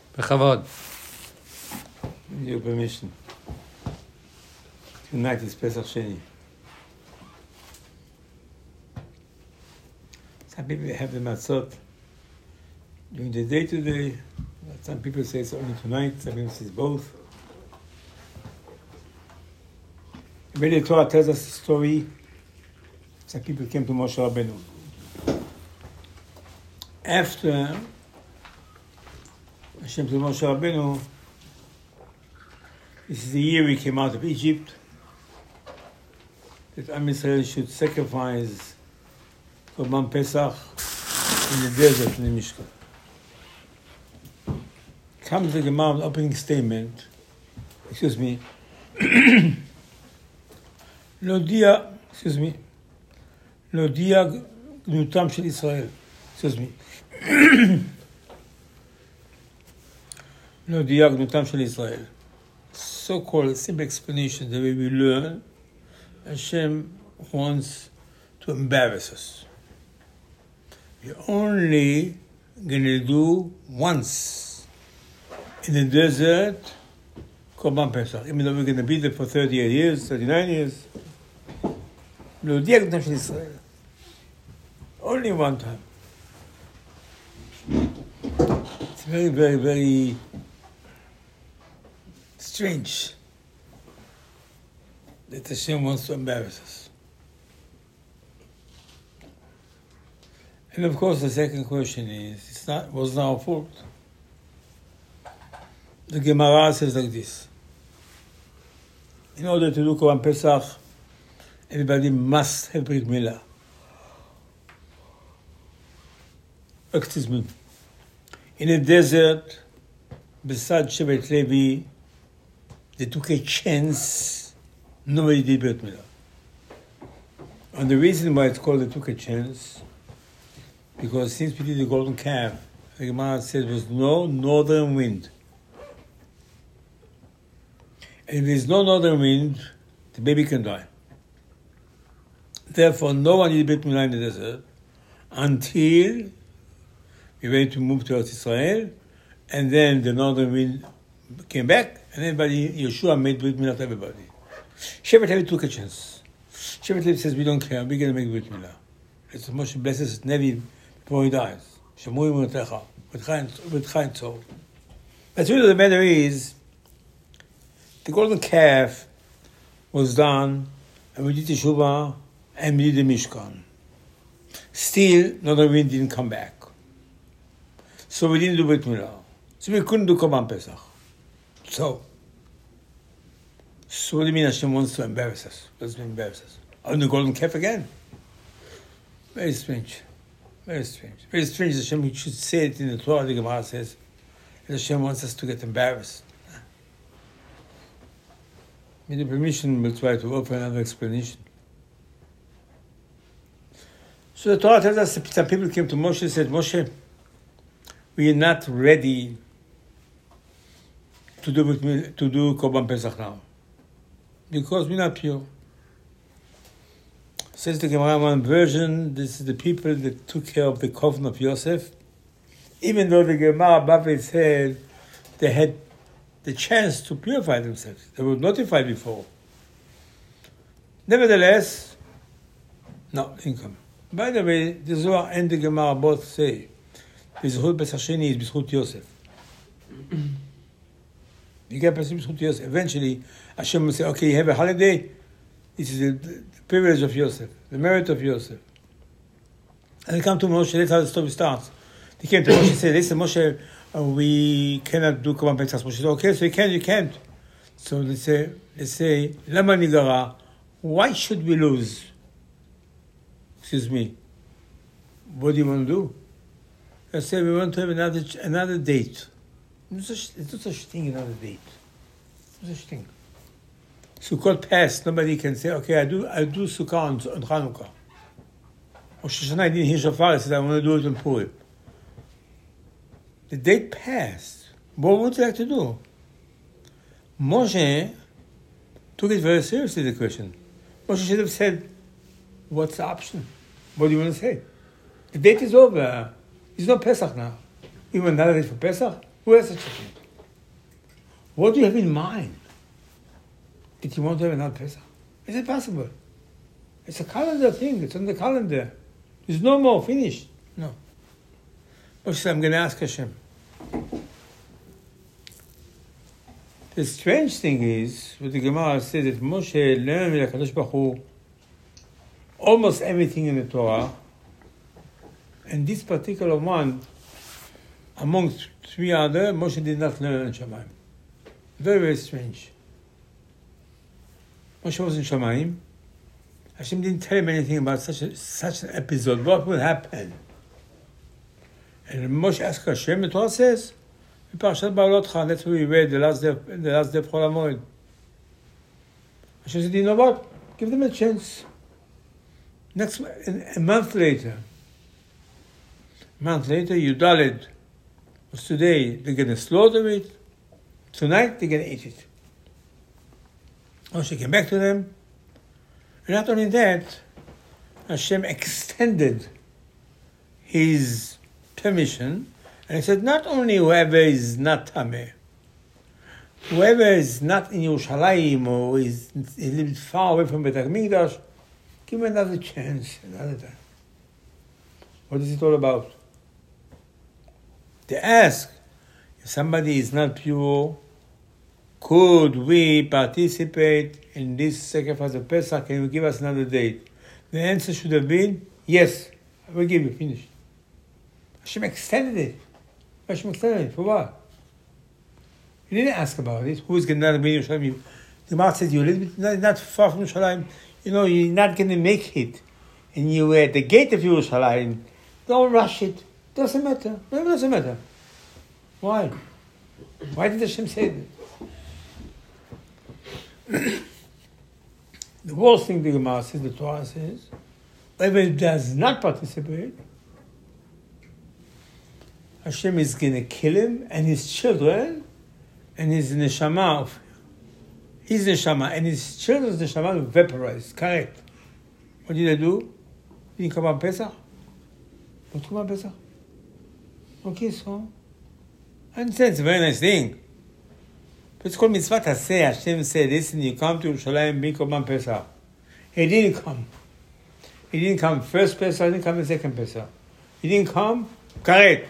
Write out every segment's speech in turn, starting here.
Bechavod. With your permission. Tonight is Pesach Sheni. Some people have the matzot during the day today. Some people say it's only tonight. Some people say it's both. The Torah tells us a story. Some people came to Moshe Rabbeinu. After Hashem to Moshe Rabbeinu, this is the year we came out of Egypt, that Am Yisrael should sacrifice Korban Pesach in the desert in the Mishkan. Comes the Gemara with opening statement, להודיע גנותם של ישראל. להודיע גנותם של ישראל. So-called simple explanation, the way we learn, Hashem wants to embarrass us. You're only going to do once in the desert, Korban Pesach. Even though we're going to be there for 38 years, 39 years, להודיע גנותם של ישראל. Only one time. It's very, very, very strange that Hashem wants to embarrass us. And of course, the second question is, it wasn't our fault. The Gemara says like this. In order to do Korban Pesach, everybody must have Brit Milah. Excuse me. In the desert, beside Shevet Levi, they took a chance. Nobody did Brit Milah. And the reason why it's called they took a chance, because since we did the golden calf, the Gemara said there was no northern wind. And if there's no northern wind, the baby can die. Therefore, no one did Brit Milah in the desert until we went to move to Eretz Israel, and then the northern wind came back, and everybody, Yeshua made Brit Milah to everybody. Shevet Levi took a chance. Shevet Levi says, we don't care, we're going to make Brit Milah. It's Moshe blesses Nevi before he dies. Shemui Mutecha, with Chaim Tzor. But really the matter is, the golden calf was done, and we did Teshuvah, and we did the Mishkan. Still, northern wind didn't come back. So we didn't do Brit Milah. So we couldn't do Korban Pesach. So what do you mean Hashem wants to embarrass us? Let's embarrass us. On the golden calf again? Very strange. Very strange. Very strange that Hashem should say it in the Torah. The Gemara says that Hashem wants us to get embarrassed. With the permission, we'll try to offer another explanation. So the Torah tells us that some people came to Moshe and said, Moshe, we are not ready to do Korban Pesach now, because we're not pure. Says the Gemara one version, this is the people that took care of the coffin of Yosef, even though the Gemara above it said they had the chance to purify themselves. They were notified before. Nevertheless, no, income. By the way, the Zohar and the Gemara both say B'zchut Pesach Sheni is B'zchut Yosef. You get B'zchut Yosef. Eventually, Hashem will say, okay, you have a holiday. This is the privilege of Yosef, the merit of Yosef. And they come to Moshe, that's how the story starts. They came to Moshe and said, listen, Moshe, we cannot do Korban Pesach. Moshe said, okay, so you can't. So they say, Lama Nigara, why should we lose? Excuse me. What do you want to do? I said, we want to have another date. There's no such thing, another date. No such thing. Sukkot passed, nobody can say, okay, I do Sukkah on Chanukah. Or Shoshana, I didn't hear Shofar, I said, I want to do it on Purim. The date passed. What would you like to do? Moshe took it very seriously, the question. Moshe should have said, what's the option? What do you want to say? The date is over. It's not Pesach now. You want another date for Pesach? Who has such a thing? What do you have in mind that you want to have another Pesach? Is it possible? It's a calendar thing. It's on the calendar. There's no more. Finished. No. Moshe said, I'm going to ask Hashem. The strange thing is, what the Gemara says, that Moshe learned with HaKadosh Baruch Hu almost everything in the Torah, and this particular one, among three other, Moshe did not learn in Shamayim. Very, very strange. Moshe was in Shamayim. Hashem didn't tell him anything about such an episode. What will happen? And Moshe asked Hashem, the Torah says, Parashat Ba'alotcha, that's what we read, the last day of Chol HaMoed. Hashem said, you know what? Give them a chance. A month later, Yudaled was today, they're going to slaughter it. Tonight, they're going to eat it. Moshe came back to them. And not only that, Hashem extended his permission, and he said, not only whoever is not Tameh, whoever is not in Yerushalayim or is a little bit far away from Beit HaMikdash, give him another chance, another time. What is it all about? They ask, if somebody is not pure, could we participate in this sacrifice of Pesach? Can you give us another date? The answer should have been, yes, I will give you, finish. Hashem extended it. For what? He didn't ask about it. Who is going to be in Yerushalayim? The Gemara says, you're a little bit not far from Yerushalayim. You're not going to make it. And you were at the gate of Yerushalayim. Don't rush it. Doesn't matter. No, it doesn't matter. Why? Why did Hashem say that? The worst thing the Gemara says, the Torah says, whoever does not participate, Hashem is going to kill him and his children and his neshama and his children's neshama will vaporize. Correct. What did they do? Didn't come on Pesach? What come on Pesach? Okay, so I understand, it's a very nice thing. But it's called mitzvah taseh. Hashem said, listen, you come to Yerushalayim, be Korban Pesach. He didn't come. He didn't come first Pesach, he didn't come the second Pesach. He didn't come, correct.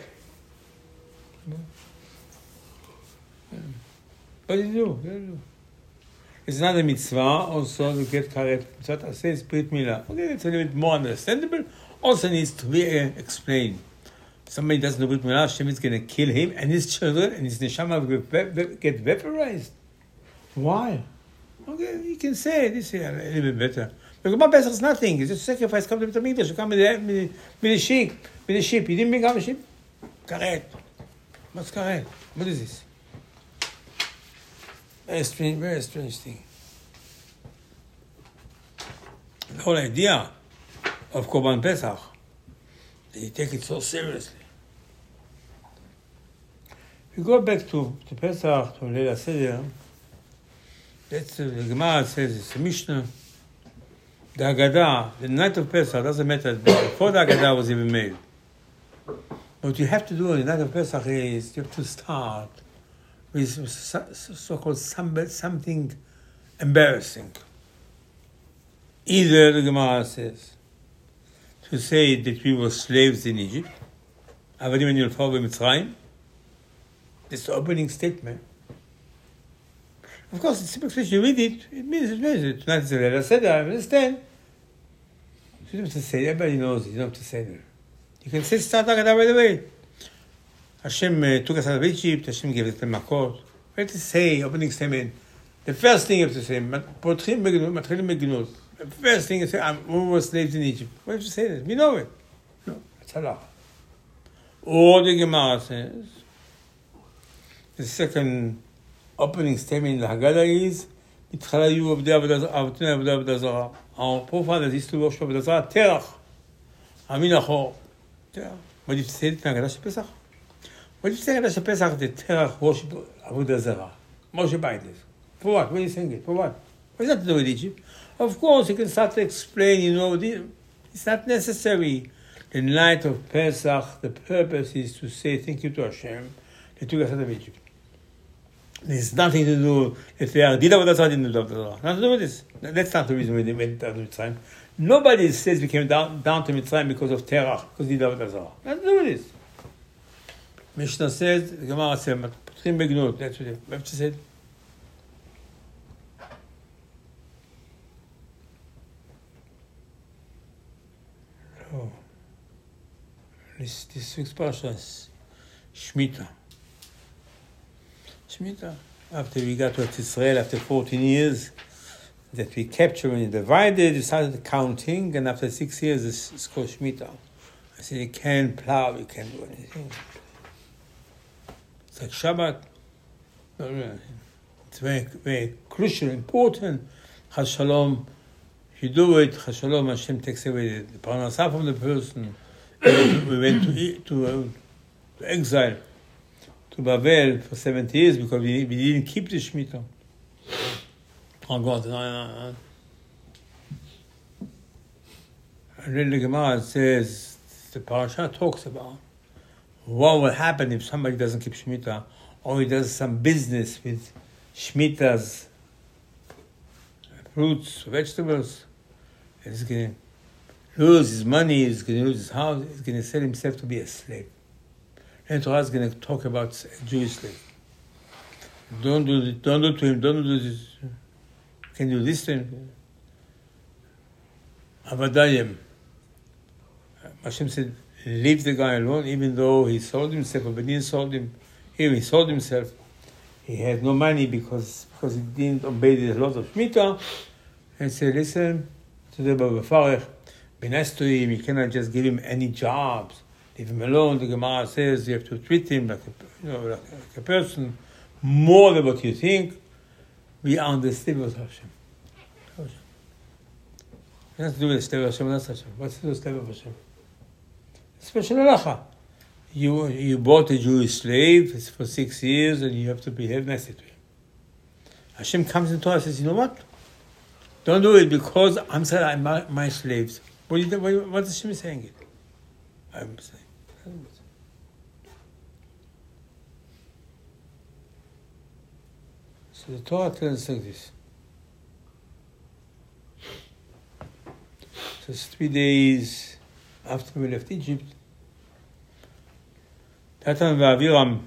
What did you do? It's not a mitzvah also to get karet. Mitzvah taseh is brit milah. Okay, it's a little bit more understandable. Also needs to be explained. Somebody doesn't know brit milah, Hashem is going to kill him and his children and his neshama will get vaporized. Why? Okay, you can say this is a little bit better. But Korban Pesach is nothing. It's just a sacrifice. Come to the Mikdash. You come with the sheep. You didn't bring up a sheep? Correct. What's correct? What is this? Very strange thing. The whole idea of Korban Pesach, they take it so seriously. If you go back to Pesach, to Leil HaSeder, that's the Gemara says, it's a Mishnah. The Haggadah, the night of Pesach, doesn't matter, before the Haggadah was even made. What you have to do on the night of Pesach is you have to start with so-called something embarrassing. Either, the Gemara says, to say that we were slaves in Egypt, Avadim Yulfav b'Mitzrayim. That's the opening statement. Of course, it's simple. You read it, it means it. Tonight is a Leil HaSeder, I understand. You don't have to say it, everybody knows it, you don't have to say it. You can say start Haggadah right away. Hashem took us out of Egypt, Hashem gave us the Makot. You have to say, opening statement. The first thing you have to say, the first thing you say, we were slaves in Egypt. Why don't you say that? We know it. No, it's Allah. Or the Gemara says, the second opening statement in the Haggadah is, our forefathers used to worship Avodah Zarah, Terach, Amin Achor. What did you say in Haggadah Pesach? What did you say in Haggadah Pesach that Terach worship Avodah Zarah? Moshe Baitis. For what? What are you saying it? For what? What is that to do with Egypt? Of course, you can start to explain, it's not necessary. The night of Pesach, the purpose is to say thank you to Hashem, He took us out of Egypt. There's nothing to do if they are did Avodah Zarah, didn't do Avodah Zarah. Nothing to do with this. That's not the reason we went down to Mitzrayim. Nobody says we came down to Mitzrayim because of Terach, because we did Avodah Zarah. Nothing to do with this. Mishnah says, the Gemara says, Putrim Begnut. That's what she said. Oh. This week's parasha is Shemitah. Shemitah. After we got to Israel, after 14 years, that we captured and divided, we started counting, and after 6 years, it's called Shemitah. I said, you can't plow, you can't do anything. It's like Shabbat. It's very, very crucial, important. Chas Shalom, if you do it, Chas Shalom, Hashem takes away the parnasah from the person. We went to exile, to Babel for 70 years because we didn't keep the Shemitah. Oh God, no. And then the Gemara says, the parasha talks about what will happen if somebody doesn't keep Shemitah or he does some business with Shemitah's fruits, vegetables, and he's going to lose his money, he's going to lose his house, he's going to sell himself to be a slave. And Torah is going to talk about a Jewish slave. Don't do to him, don't do this. Can you do this to him? Avadayim. Hashem said, leave the guy alone, even though he sold himself, or Bedin sold him. Here he sold himself. He had no money because he didn't obey the laws of Shemitah. And said, listen to the Baba Farech, be nice to him, you cannot just give him any jobs. Leave him alone. The Gemara says you have to treat him like a person, more than what you think. We are on the slave of Hashem. Nothing to do with the slave of Hashem, that's Hashem. What's the slave of Hashem? Special halacha. You bought a Jewish slave for 6 years and you have to behave nicely to him. Hashem comes into us and says, you know what? Don't do it because I'm saying I'm my slaves. What is Hashem saying it? I'm saying. So the Torah tells us like this. So it's 3 days after we left Egypt. Datan and Aviram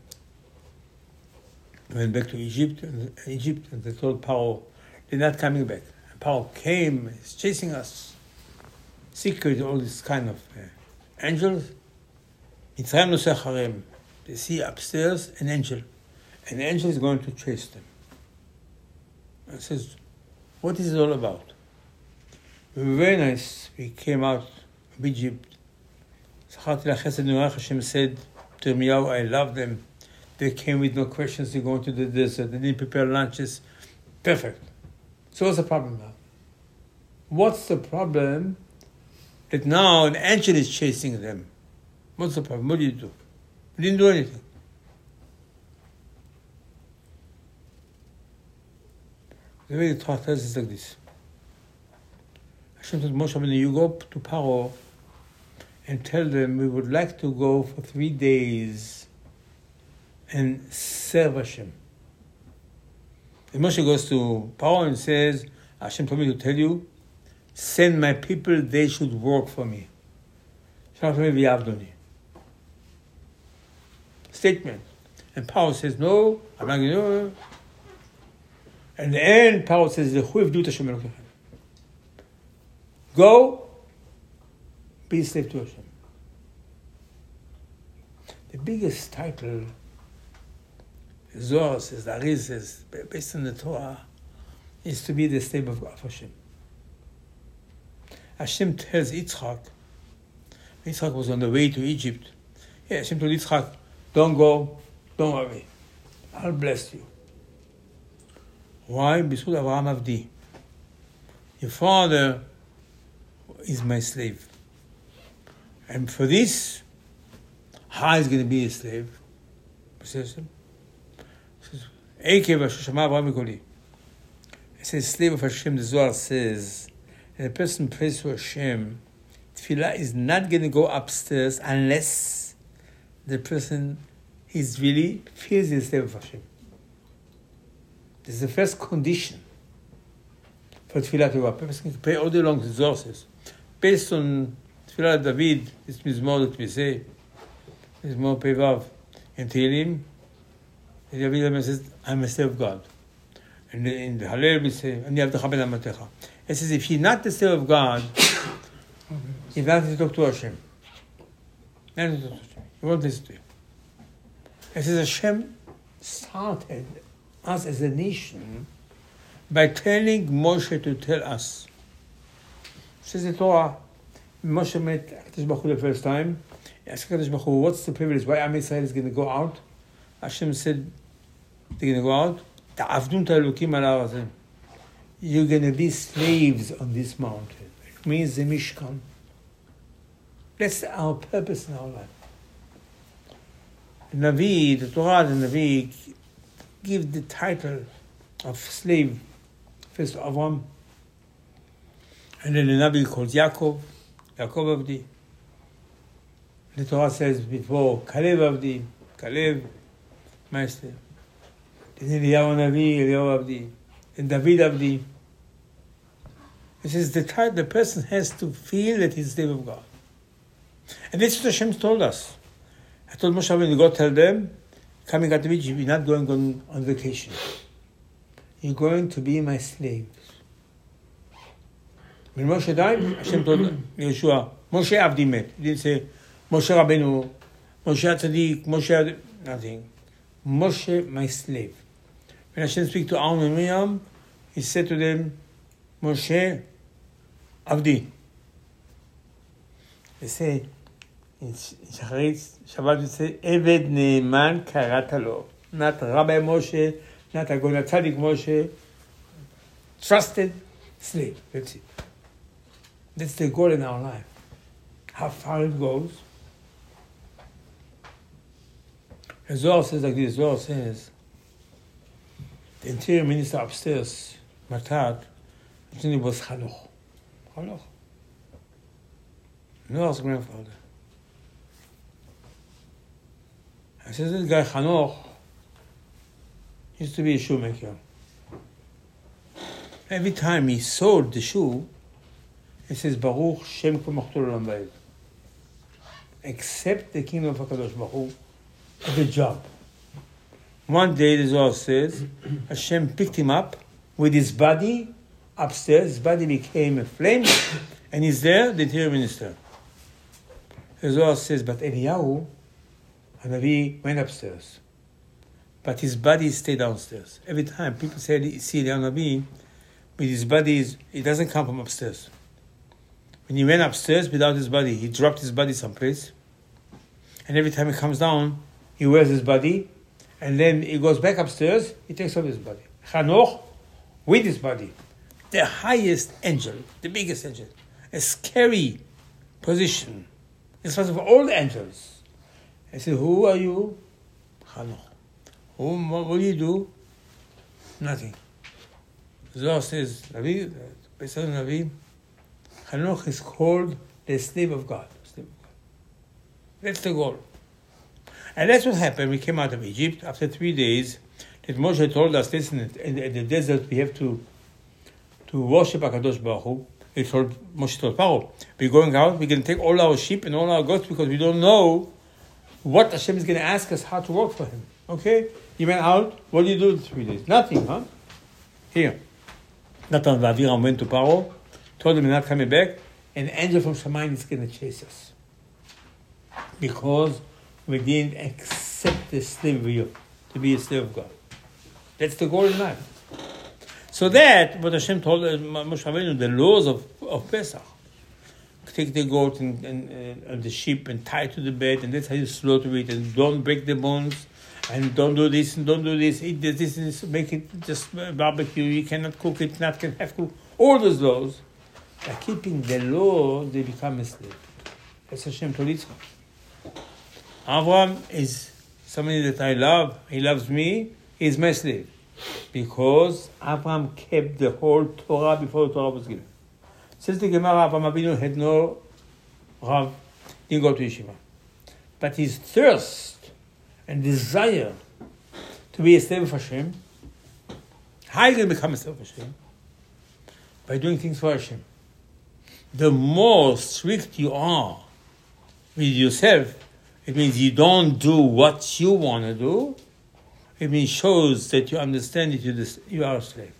went back to Egypt, and they told Paro, they're not coming back. And Paro came, he's chasing us. Secret, all this kind of angels. Mitzrayim noseh acharem. They see upstairs an angel. And the angel is going to chase them. And says, what is it all about? We were very nice. We came out of Egypt. Hashem said to Yirmiyahu, I love them. They came with no questions. They go into the desert. They didn't prepare lunches. Perfect. So what's the problem now? What's the problem that now an angel is chasing them? What's the problem? What do you do? You didn't do anything. The way the Torah tells is like this. Hashem told Moshe Rabbeinu, you go to Paro and tell them we would like to go for 3 days and serve Hashem. And Moshe goes to Paro and says, Hashem told me to tell you, send my people, they should work for me. Statement. And Paro says, no, I'm not going to do it. And the end, Paro says, go, be a slave to Hashem. The biggest title, the Zohar says, the Ariz says, based on the Torah, is to be the slave of Hashem. Hashem tells Yitzchak was on the way to Egypt. Yeah, Hashem told Yitzchak, don't go, don't worry, I'll bless you. Why? B'zchut Avraham Avdi. Your father is my slave. And for this, how is going to be a slave? It says, it says, slave of Hashem, the Zohar says, and a person prays to Hashem, tefillah is not going to go upstairs unless the person he's really feels he's slave of Hashem. This is the first condition for Tfilah Torah. A person can pray all day long resources. Based on Tfilah David, it's Mizmor that we say, Mizmor Pevav, and Tehillim, David says, I'm a slave of God. And in the Hallel we say, Ani Avdecha Ben Amatecha. It says, if you're not the slave of God, you have to talk to Hashem. You won't listen to him. It says Hashem started us as a nation by telling Moshe to tell us. It says the Torah, Moshe met HaKadosh Baruch Hu the first time. He asked HaKadosh Baruch Hu, what's the privilege? Why Am Yisrael is going to go out? Hashem said, they're going to go out. Ta'avdun ta'elokim al har hazeh. You're going to be slaves on this mountain. It means the Mishkan. That's our purpose in our life. The Navi, the Torah, the Navi give the title of slave first to Avram, and then the Navi calls Yaakov Avdi. The Torah says before Kalev Avdi, Kalev, my slave. Then Eliyahu Navi, Eliyahu Avdi, and David Avdi. It says the person has to feel that he's slave of God. And that's what Hashem told us. I told Moshe Rabbeinu, go tell them, coming out of Egypt, you're not going on vacation. You're going to be my slaves. When Moshe died, Hashem told Yeshua, Moshe Avdi met. He didn't say, Moshe Rabbeinu, Moshe Tzaddik, Moshe, nothing. Moshe, my slave. When Hashem speak to Aaron and Miriam, he said to them, Moshe Avdi. They say, in Shacharit, Shabbat, we say, Eved Ne'eman Karata Lo. Not Rabbi Moshe, not Agona Tzaddik Moshe. Trusted slave. That's it. That's the goal in our life. How far it goes. The Zohar says like this. Zohar says, the interior minister upstairs, Matat, his name was Hanoch. Hanoch. Noah's grandfather. I said, this guy Hanoch used to be a shoemaker. Every time he sold the shoe, he says, Baruch Shem K'machto L'olam Va'ed. Except the kingdom of HaKadosh Baruch Hu, at the job. One day, the Zohar says, Hashem picked him up with his body upstairs. His body became a flame, and he's there, the interior minister. The Zohar says, but Eliyahu, Hanavi, went upstairs. But his body stayed downstairs. Every time people see Eliyahu Hanavi, with his body, it doesn't come from upstairs. When he went upstairs without his body, he dropped his body someplace. And every time he comes down, he wears his body. And then he goes back upstairs, he takes off his body. Hanoch, with his body. The highest angel, the biggest angel. A scary position. In front of all the angels. I said, who are you? Hanoch. What do you do? Nothing. Zohar says, Navi, based on Navi, Hanoch is called the slave of God. That's the goal. And that's what happened. We came out of Egypt after 3 days. That Moshe told us, listen, in the desert we have to worship HaKadosh Baruch Hu. Moshe told Paro, we're going out, we're going to take all our sheep and all our goats because we don't know what Hashem is going to ask us how to work for Him. Okay? He went out. What did you do in 3 days? Nothing, huh? Here. Natan Vaviram went to Paro, told him we're not coming back, and an angel from Shamayim is going to chase us. Because we didn't accept the slavery to be a slave of God. That's the goal in life. So that, what Hashem told Moshe Rabbeinu, the laws of Pesach. Take the goat and the sheep and tie it to the bed, and that's how you slaughter it, and don't break the bones, and don't do this, and don't do this, eat this, and this, make it just barbecue, you cannot cook it, not can have cook. All those laws, by keeping the law, they become a slave. That's Hashem told Yitzchak. Avraham is somebody that I love. He loves me. He's my slave. Because Avraham kept the whole Torah before the Torah was given. Says the Gemara, Avraham Avinu had no Rav, didn't go to yeshiva. But his thirst and desire to be a slave of Hashem, how are you going to become a slave of Hashem? By doing things for Hashem. The more strict you are with yourself, it means you don't do what you want to do. It means shows that you understand that you are a slave.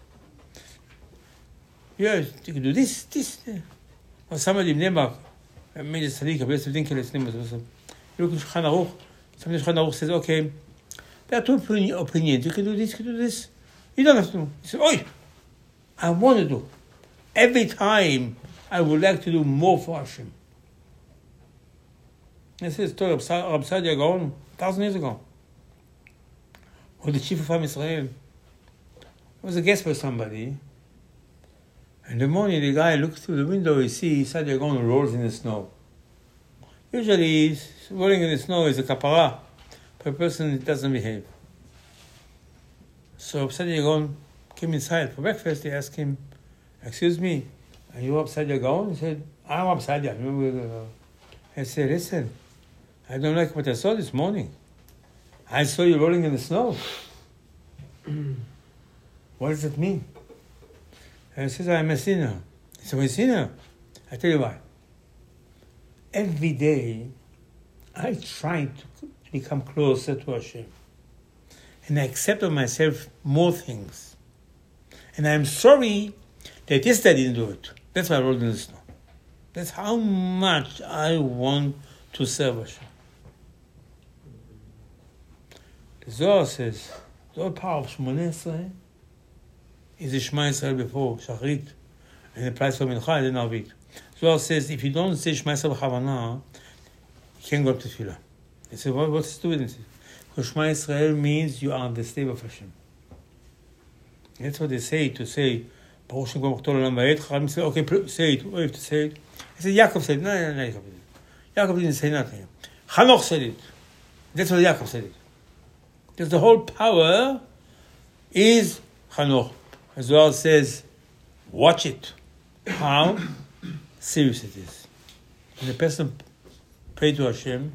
Yeah, you can do this. Or somebody never made a tzaddik, a blessed dinkel, you look at Shulchan Aruch, somebody in Shulchan Aruch says, okay, there are two opinions. You can do this, you can do this. You don't have to do. He said, oi, I want to do. Every time I would like to do more for Hashem. This is the story of Rab Sadia Gaon 1,000 years ago. Or the chief of Am Yisrael. He was a guest by somebody. In the morning, the guy looks through the window, he sees Sadia Gaon rolls in the snow. Usually, rolling in the snow is a kapara for a person that doesn't behave. So Sadia Gaon came inside for breakfast. They asked him, excuse me, are you Rab Sadia Gaon? He said, I'm Rab Sadia. I said, listen, I don't like what I saw this morning. I saw you rolling in the snow. What does it mean? And he says, I'm a sinner. He said, I'm a sinner. I tell you why. Every day, I try to become closer to Hashem. And I accept of myself more things. And I'm sorry that yesterday I didn't do it. That's why I rolled in the snow. That's how much I want to serve Hashem. The Zohar says, the whole power of Shmoneh Esrei is the Shema Yisrael before Shachrit, and the price for Mincha and then Arvit. Zohar says, if you don't say Shema Yisrael b'chavana, you can't go up to Tefillah. They say, what's the difference? Because Shema Yisrael means you are the slave of Hashem. That's what they say, to say, Baruch Shem Kol Machtor Olam Va'ed. Chachamim say, okay, say it. What do you have to say it? He said, Yaakov said it. No, Yaakov didn't say nothing. Hanoch said it. That's what Yaakov said it. Because the whole power is Hanoch. As well says, watch it. How serious it is. When the person prays to Hashem,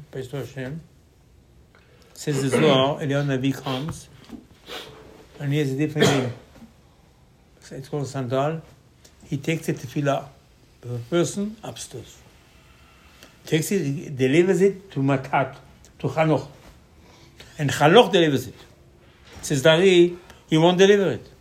says the Zohar, Eliyahu Navi comes, and he has a different name. It's called Sandal. He takes the tefillah, the person upstairs. Takes it, he delivers it to Matat, to Chanoch. And Chanoch delivers it. Says Dari, he won't deliver it.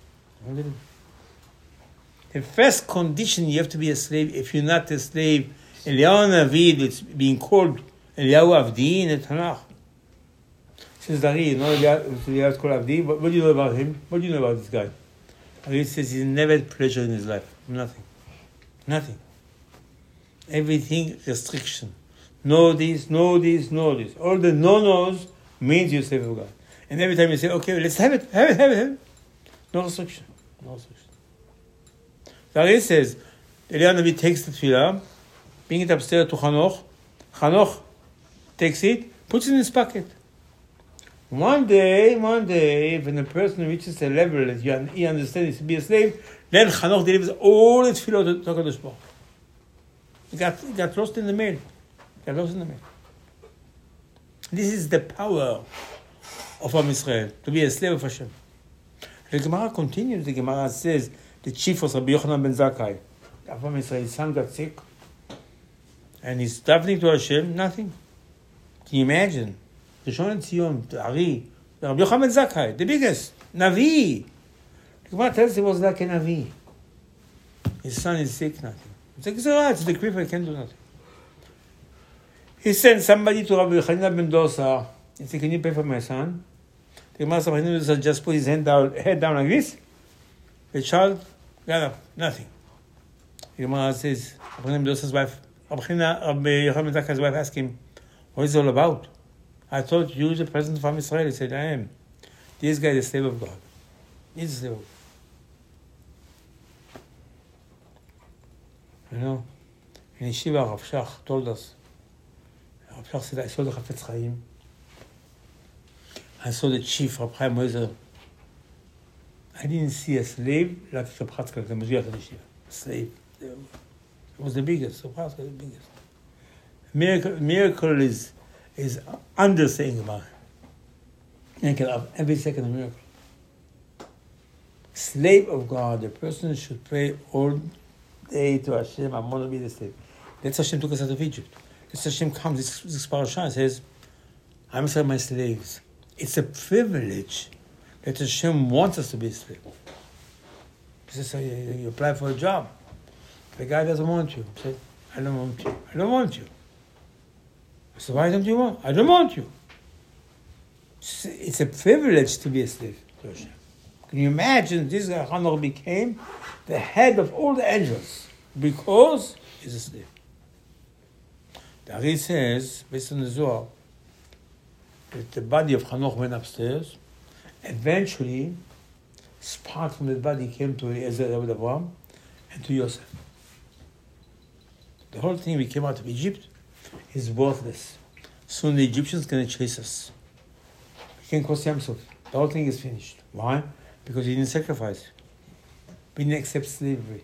The first condition you have to be a slave. If you're not a slave, Eliyahu Navi, it's being called Eliyahu Avdi in the Tanakh. Says Dari, you know Eliyahu is called Avdi. What do you know about him? What do you know about this guy? He says he's never had pleasure in his life. Nothing. Everything restriction. No this. All the no-nos means you're slave of God. And every time you say, okay, let's have it. No restriction. Zari says, Eliyahu Navi takes the tefillah, brings it upstairs to Chanoch. Chanoch takes it, puts it in his pocket. One day, when a person reaches a level that he understands to be a slave, then Chanoch delivers all the tefillah to HaKadosh Baruch Hu. It got lost in the mail. This is the power of Am Yisrael, to be a slave of Hashem. The Gemara continues. The Gemara says, the chief was Rabbi Yochanan ben Zakkai. Am Yisrael, his son got sick, and he's davening to Hashem, nothing. Can you imagine? The Rishon LeZion, the Ari, the Rabbi Yochanan ben Zakkai, the biggest, Navi. The Gemara tells he was like a Navi. His son is sick, nothing. It's like, it's all right, it's the creeper, I can't do nothing. He sent somebody to Rabbi Chanina ben Dosa. He said, can you pay for my son? The Gemara said, Rabbi Chanina ben Dosa just put his head down like this. The child got up, nothing. The Gemara says, Rabbi Chanina ben Dosa's wife, Rabbi Yochanan ben Zakkai's wife asked him, what is it all about? I thought you were the president of Am Yisrael. He said, I am. This guy is a slave of God. He's a slave of God. You know, in Yeshiva, Rav Shach told us, Rav Shach said, I saw the Chafetz Chaim. I saw the chief, Rav Chaim Moser. I didn't see a slave like Rav Chatzkel, the Moshiach of Yeshiva. A slave. It was the biggest. Rav Chatzkel was the biggest. Miracle is is understanding about it. And can have every second a miracle. Slave of God, the person should pray all day to Hashem, I want to be the slave. That's Hashem took us out of Egypt. That's Hashem comes, this parasha says, I'm my slaves. It's a privilege that Hashem wants us to be a slave. He says, you apply for a job. The guy doesn't want you. He said, I don't want you. I don't want you. I said, why don't you want? I don't want you. It's a privilege to be a slave to Hashem. Can you imagine this guy Hanoch became the head of all the angels because he's a slave. The Ari says, based on the Zohar, that the body of Hanoch went upstairs. Eventually, spark from that body came to Eliezer David Avraham and to Yosef. The whole thing we came out of Egypt is worthless. Soon the Egyptians are going to chase us. We can't cross Yamsuf. The whole thing is finished. Why? Because he didn't sacrifice. We didn't accept slavery.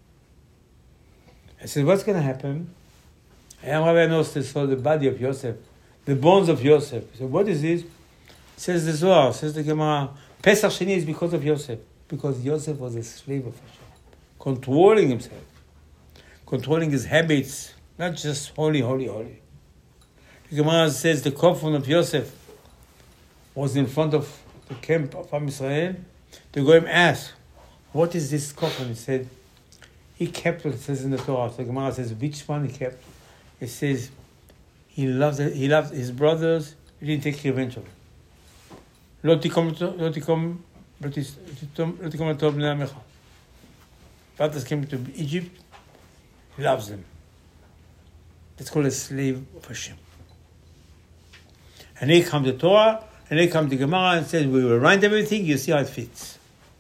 I said, what's going to happen? And Rabbi Nostr saw the body of Yosef, the bones of Yosef. He said, what is this? Says the Zohar, says the Gemara, Pesach Sheni is because of Yosef. Because Yosef was a slave of Hashem. Controlling himself. Controlling his habits. Not just holy, holy, holy. The Gemara says the coffin of Yosef was in front of the camp of Am Yisrael. The Goyim asked, what is this coffin? He said, he kept what it says in the Torah. So the Gemara says, which one he kept? It says, he loved his brothers, he didn't take revenge of them. לא תקום לטוב בני עמך. Brothers came to Egypt, he loves them. That's called a slave of Hashem. And they come to Torah, and they come to Gemara and says, we will write everything, you see how it fits.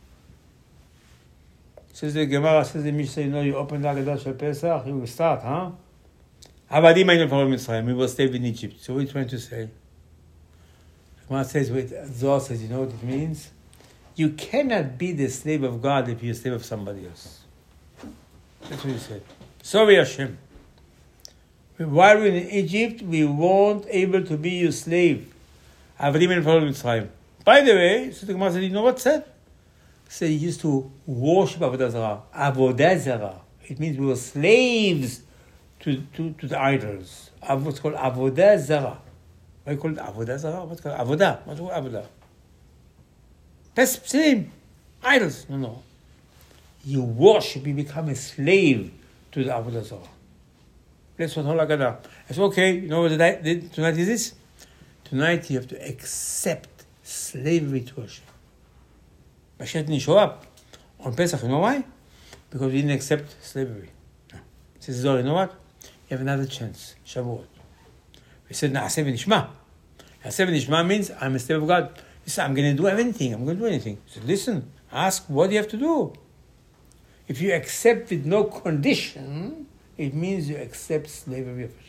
Says the Gemara, says the Mishnah, you know, you open the Haggadah Shel Pesach, you will start, huh? Avadim היינו לפרעה במצרים, we will stay in Egypt. So what are you trying to say? Gemara says, wait, Zohar says, you know what it means? You cannot be the slave of God if you're a slave of somebody else. That's what he said. Sorry, Hashem. While we're in Egypt, we weren't able to be your slave. By the way, so the Gemara said, you know what said? So he used to worship Avodah Zarah. Avodah Zarah. It means we were slaves to the idols. What's called Avodah Zarah. Why call it Avodah Zarah? What's called Avodah? What's called Avodah? That's same. Idols. No. You worship, you become a slave to the Avodah Zarah. That's what whole Haggadah. I said, okay, you know what tonight is this? Tonight you have to accept slavery to Hashem. Mashiach didn't show up on Pesach. You know why? Because we didn't accept slavery. Says Zohar, you know what? You have another chance. Shavuot. We said, Na'aseh v'nishma. Na'aseh v'nishma means I'm a slave of God. He said, I'm going to do anything. I'm going to do anything. He said, listen, ask what do you have to do. If you accept with no condition, it means you accept slavery of Hashem.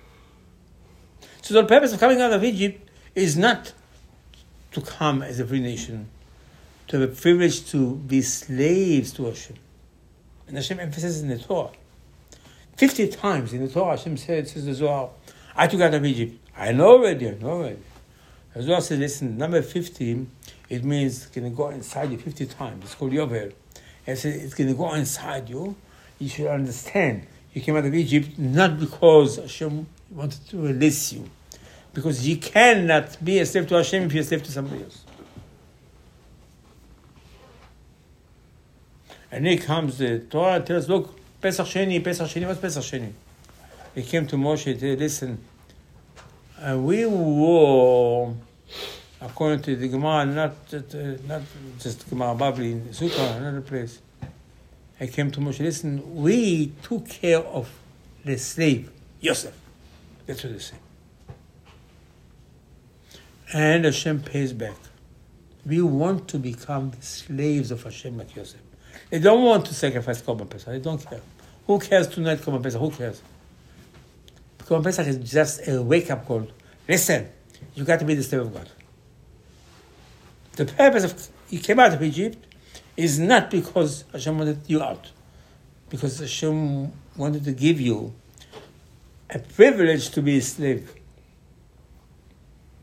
So the purpose of coming out of Egypt is not to come as a free nation, to have a privilege to be slaves to Hashem. And Hashem emphasizes in the Torah. 50 times in the Torah, Hashem says the Zohar, I took out of Egypt. I know already. The Zohar says, listen, number 50, it means it's going to go inside you 50 times. It's called Yovel. And so it's going to go inside you. You should understand. You came out of Egypt not because Hashem wanted to release you. Because you cannot be a slave to Hashem if you're a slave to somebody else. And here comes the Torah and tells us, look, Pesach Sheni, what's Pesach Sheni? He came to Moshe and said, listen, we were, according to the Gemara, not just Gemara Bavli, in Sukkah, another place. I came to Moshe, listen, we took care of the slave, Yosef. That's what they say. And Hashem pays back. We want to become the slaves of Hashem like Yosef. They don't want to sacrifice Korban Pesach. They don't care. Who cares tonight, Korban Pesach? Who cares? Korban Pesach is just a wake-up call. Listen, you got to be the slave of God. The purpose of you came out of Egypt is not because Hashem wanted you out. Because Hashem wanted to give you a privilege to be a slave.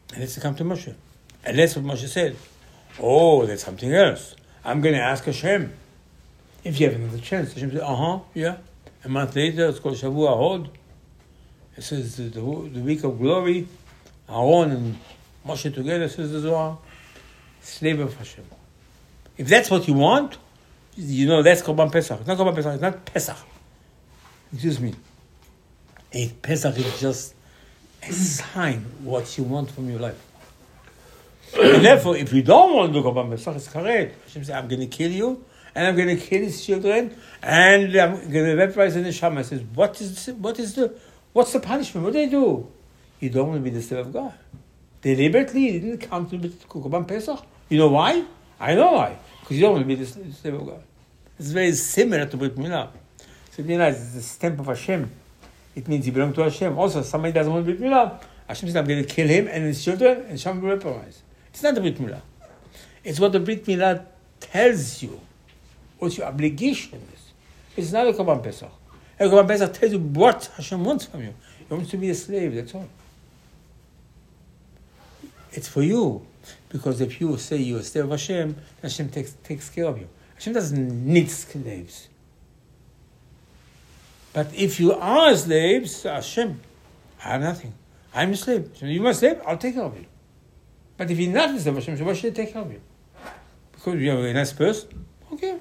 And let's come to Moshe. And that's what Moshe said. Oh, there's something else. I'm going to ask Hashem. If you have another chance. Hashem said, yeah. A month later, it's called Shavua Hod. It says the week of glory. Aaron and Moshe together, says the Zohar. Slave of Hashem. If that's what you want, that's Korban Pesach. It's not Korban Pesach, it's not Pesach. Excuse me. Pesach is just a sign what you want from your life. And therefore, if you don't want to do Korban Pesach, it's correct. Hashem says, I'm going to kill you, and I'm going to kill his children, and I'm going to vaporize the neshama. Says, what's the punishment? What do they do? You don't want to be the slave of God. Deliberately, you didn't come to be Korban Pesach. You know why? I know why. Because you don't want to be the slave of God. It's very similar to Brit Milah. So it's the stamp of Hashem. It means you belong to Hashem. Also, somebody doesn't want Brit Milah. Hashem says, I'm going to kill him and his children, and Hashem will vaporize. It's not the Brit Milah. It's what the Brit Milah tells you, what your obligation is. It's not a Korban Pesach. A Korban Pesach tells you what Hashem wants from you. He wants to be a slave, that's all. It's for you. Because if you say you're a slave of Hashem, Hashem takes care of you. Hashem doesn't need slaves. But if you are slaves, Hashem, I have nothing. I'm a slave. So you're my slave, I'll take care of you. But if you're not a slave of Hashem, why should I take care of you? Because you're a nice person? Okay.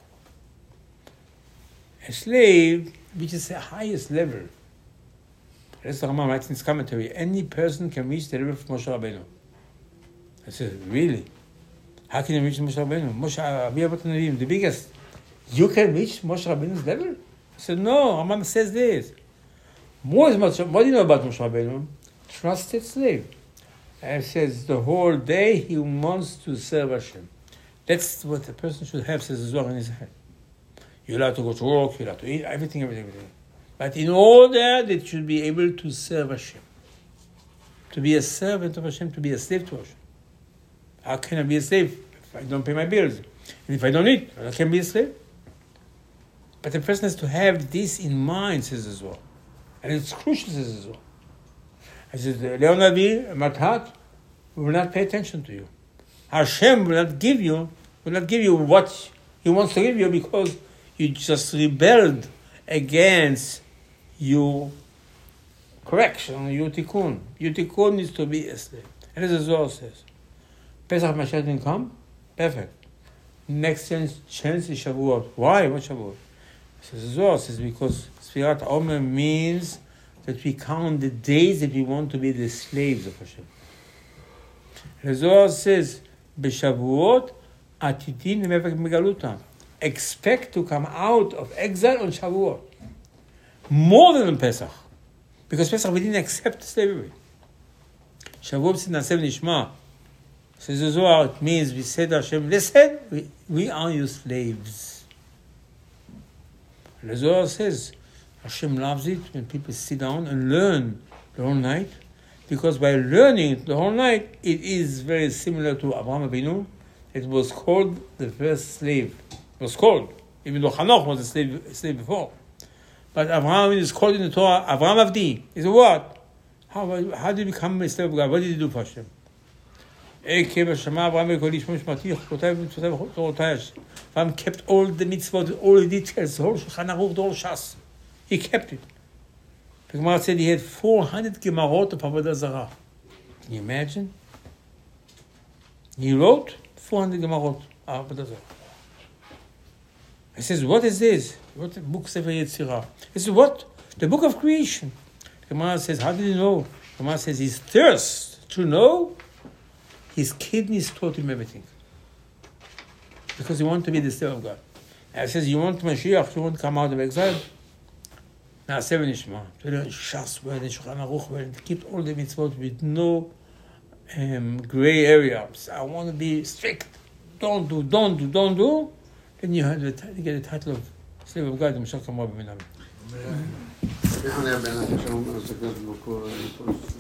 A slave, which is the highest level. That's the Rambam writes in his commentary. Any person can reach the level of Moshe Rabbeinu. I said, really? How can you reach Moshe Rabbeinu? The biggest. You can reach Moshe Rabbeinu's level? I said, no, Rambam says this. What do you know about Moshe Rabbeinu? Trusted slave. And it says the whole day he wants to serve Hashem. That's what a person should have, says the Zohar in his head. You're allowed to go to work, you're allowed to eat, everything. But in order that you should be able to serve Hashem. To be a servant of Hashem, to be a slave to Hashem. How can I be a slave if I don't pay my bills? And if I don't eat, I can't be a slave. But the person has to have this in mind, says the Zohar. And it's crucial, says the Zohar. I said, Leon Navi, Matat, we will not pay attention to you. Hashem will not give you what He wants to give you because you just rebelled against your correction, your tikkun. Your tikkun needs to be a slave. And as the Zohar says, Pesach Mashiach didn't come? Perfect. Next chance is Shavuot. Why? What Shavuot? So the Zohar says because Sfirat Omer means that we count the days that we want to be the slaves of Hashem. The Zohar says, B'Shavuot Atitin Megalutam. Expect to come out of exile on Shavuot. More than on Pesach. Because Pesach we didn't accept slavery. Shavuot said Nasev Nishma. Says the Zohar, it means we said to Hashem, listen, we are your slaves. The Zohar says, Hashem loves it when people sit down and learn the whole night, because by learning the whole night, it is very similar to Avraham Avinu. It was called the first slave. It was called, even though Hanoch was a slave before. But Avraham is called in the Torah, Avraham Avdi. He said, what? How did you become a slave of God? What did you do for Hashem? Avraham kept all the mitzvot, all the details, the whole Shulchan Aruch, the whole Shas. He kept it. The Gemara said he had 400 Gemarot of Avodah Zarah. Can you imagine? He wrote 400 Gemarot of Avodah Zarah. He says, what is this? What the book Sefer Yetzirah? He says, what? The book of creation. The Gemara says, how did he know? The Gemara says, his thirst to know, his kidneys taught him everything. Because he wanted to be the slave of God. And he says, you want Mashiach, you want to come out of exile? Now, seven Nishma, to learn Shas, where the Shulchan Aruch, where to keep all the mitzvot with no gray areas. I want to be strict. Don't do. Then you get the title of slave of God, the Mashiach Kamar B'Minam.